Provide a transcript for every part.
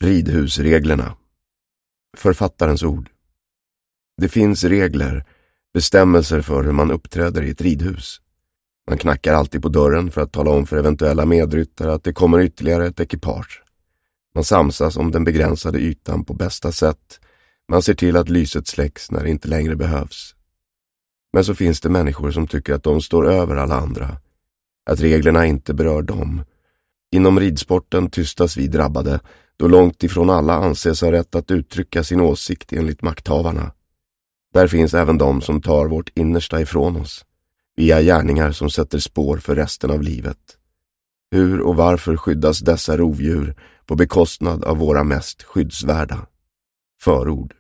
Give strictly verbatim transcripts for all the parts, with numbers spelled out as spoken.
Ridhusreglerna. Författarens ord. Det finns regler, bestämmelser för hur man uppträder i ett ridhus. Man knackar alltid på dörren för att tala om för eventuella medryttare att det kommer ytterligare ett ekipage. Man samsas om den begränsade ytan på bästa sätt. Man ser till att lyset släcks när det inte längre behövs. Men så finns det människor som tycker att de står över alla andra. Att reglerna inte berör dem. Inom ridsporten tystas vi drabbade, då långt ifrån alla anses ha rätt att uttrycka sin åsikt enligt makthavarna. Där finns även de som tar vårt innersta ifrån oss, via gärningar som sätter spår för resten av livet. Hur och varför skyddas dessa rovdjur på bekostnad av våra mest skyddsvärda? Förord.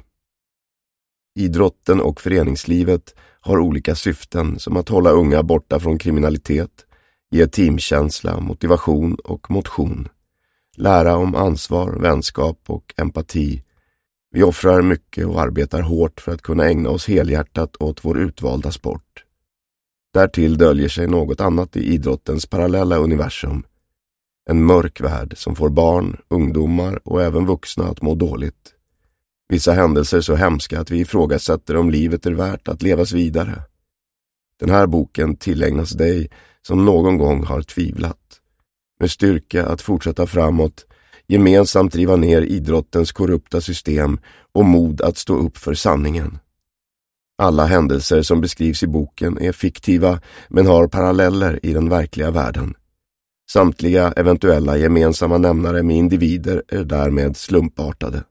Idrotten och föreningslivet har olika syften, som att hålla unga borta från kriminalitet, ge teamkänsla, motivation och motion, lära om ansvar, vänskap och empati. Vi offrar mycket och arbetar hårt för att kunna ägna oss helhjärtat åt vår utvalda sport. Därtill döljer sig något annat i idrottens parallella universum. En mörk värld som får barn, ungdomar och även vuxna att må dåligt. Vissa händelser så hemska att vi ifrågasätter om livet är värt att levas vidare. Den här boken tillägnas dig som någon gång har tvivlat. Med styrka att fortsätta framåt, gemensamt driva ner idrottens korrupta system och mod att stå upp för sanningen. Alla händelser som beskrivs i boken är fiktiva men har paralleller i den verkliga världen. Samtliga eventuella gemensamma nämnare med individer är därmed slumpartade.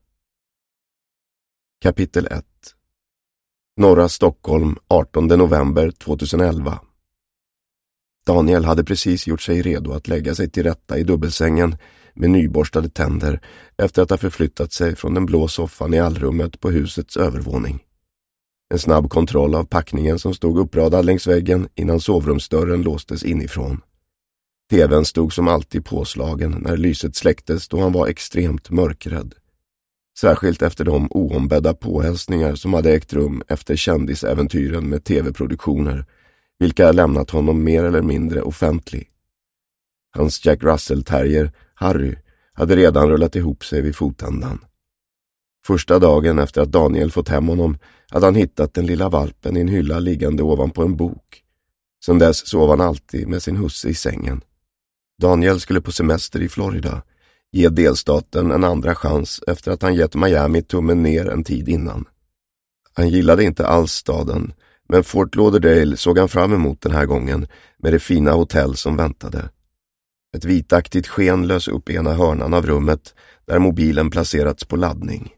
Kapitel ett. Norra Stockholm, artonde november tjugoelva. Daniel hade precis gjort sig redo att lägga sig till rätta i dubbelsängen med nyborstade tänder efter att ha förflyttat sig från den blå soffan i allrummet på husets övervåning. En snabb kontroll av packningen som stod uppradad längs väggen innan sovrumsdörren låstes inifrån. T V:n stod som alltid påslagen när lyset släcktes då han var extremt mörkrädd. Särskilt efter de oombedda påhälsningar som hade ägt rum efter kändisäventyren med tv-produktioner, vilka lämnat honom mer eller mindre offentlig. Hans Jack Russell-terrier, Harry, hade redan rullat ihop sig vid fotändan. Första dagen efter att Daniel fått hem honom hade han hittat den lilla valpen i en hylla liggande ovanpå en bok. Sedan dess sov han alltid med sin husse i sängen. Daniel skulle på semester i Florida, ge delstaten en andra chans efter att han gett Miami tummen ner en tid innan. Han gillade inte alls staden, men Fort Lauderdale såg han fram emot den här gången med det fina hotell som väntade. Ett vitaktigt sken lös upp ena hörnan av rummet där mobilen placerats på laddning.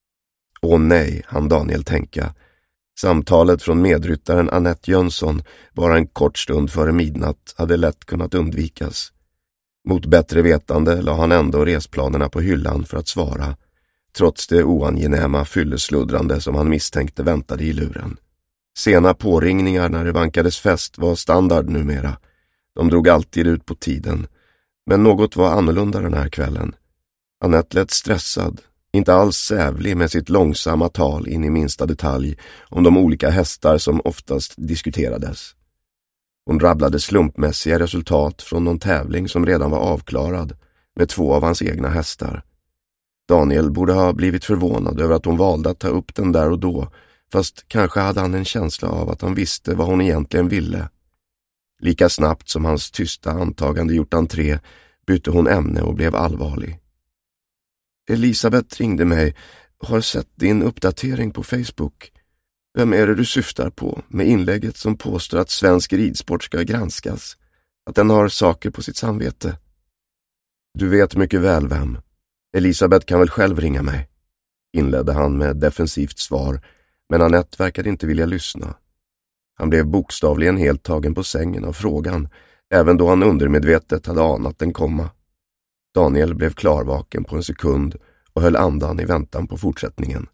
Åh nej, han Daniel tänka. Samtalet från medryttaren Annette Jönsson bara en kort stund före midnatt hade lätt kunnat undvikas. Mot bättre vetande la han ändå resplanerna på hyllan för att svara, trots det oangenäma fyllesludrande som han misstänkte väntade i luren. Sena påringningar när det vankades fest var standard numera. De drog alltid ut på tiden, men något var annorlunda den här kvällen. Annette lät stressad, inte alls sävlig med sitt långsamma tal in i minsta detalj om de olika hästar som oftast diskuterades. Hon rabblade slumpmässiga resultat från någon tävling som redan var avklarad med två av hans egna hästar. Daniel borde ha blivit förvånad över att hon valde att ta upp den där och då, fast kanske hade han en känsla av att han visste vad hon egentligen ville. Lika snabbt som hans tysta antagande gjort entré bytte hon ämne och blev allvarlig. Elisabeth ringde mig och har sett din uppdatering på Facebook. Vem är det du syftar på med inlägget som påstår att svensk ridsport ska granskas? Att den har saker på sitt samvete? Du vet mycket väl vem. Elisabeth kan väl själv ringa mig, inledde han med defensivt svar, men Annette verkade inte vilja lyssna. Han blev bokstavligen helt tagen på sängen av frågan, även då han undermedvetet hade anat den komma. Daniel blev klarvaken på en sekund och höll andan i väntan på fortsättningen.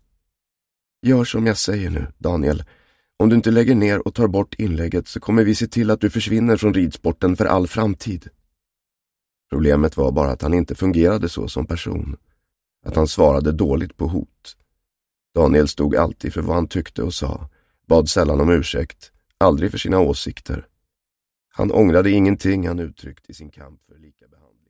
Gör som jag säger nu, Daniel. Om du inte lägger ner och tar bort inlägget så kommer vi se till att du försvinner från ridsporten för all framtid. Problemet var bara att han inte fungerade så som person. Att han svarade dåligt på hot. Daniel stod alltid för vad han tyckte och sa, bad sällan om ursäkt, aldrig för sina åsikter. Han ångrade ingenting han uttryckt i sin kamp för likabehandling.